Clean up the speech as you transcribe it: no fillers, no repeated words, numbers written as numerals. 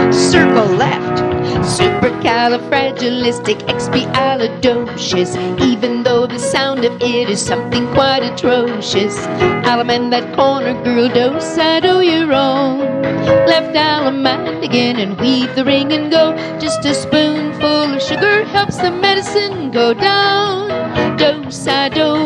Circle left. Supercalifragilisticexpialidocious. Even though the sound of it is something quite atrocious. Alum and that corner girl, do-si-do you're wrong. Left alum out again and weave the ring and go. Just a spoonful of sugar helps the medicine go down. Do-si-do.